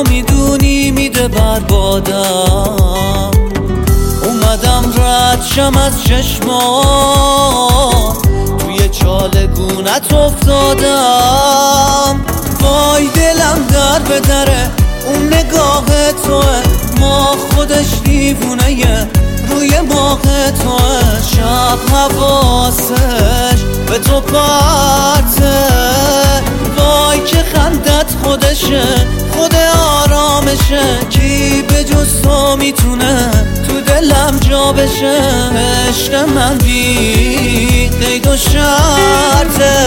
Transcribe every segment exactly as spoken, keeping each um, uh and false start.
تو میدونی میده بربادم. اومدم رد شم از چشمات، توی چاله گونت افتادم. وای دلم در به دره اون نگاه توه، ما خودش دیوونه یه روی ماه توه. شب حواسش به تو پرته، وای که خندت خودشه خود آرامشه. کی به جز تو میتونه تو دلم جا بشه؟ عشق من بی قید و شرطه.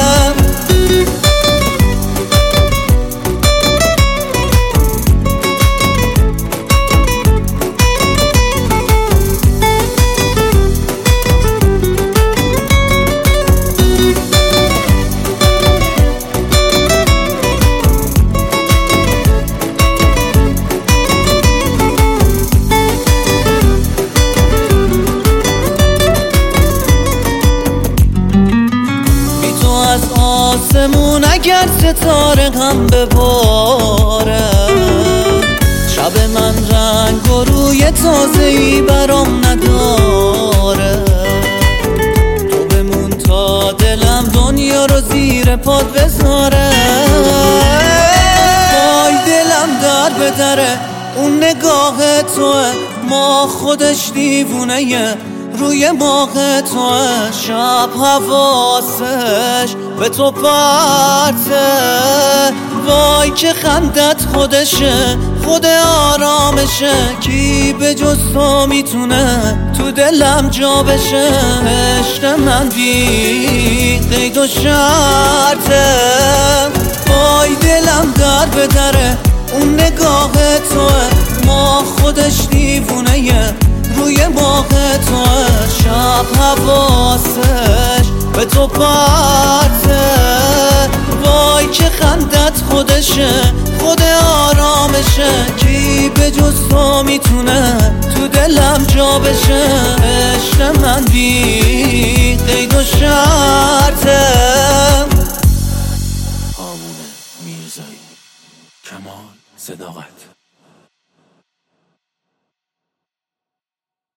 آسمون اگر ستاره هم بباره، شب من رنگ و روی تازه‌ای برام نداره. تو بمون تا دلم دنیا رو زیر پات بذاره. وای دلم در به دره اون نگاه توه، ما خودش دیوونه یه روی ماه توه. شب حواسش به تو پرته، وای که خندت خودشه خود آرامشه. کی به جز تو میتونه تو دلم جا بشه؟ عشق من بی قید و شرطه. وای دلم در به دره اون نگاه توه، ما خودش دیوونه یه روی ماه توه. شب حواسش به تو پرته، وای که خندت خودشه خود آرامشه. کی به جز تو میتونه تو دلم جا بشه؟ عشق من بی قید و شرطه. هامون میرزایی، کمال صداقت.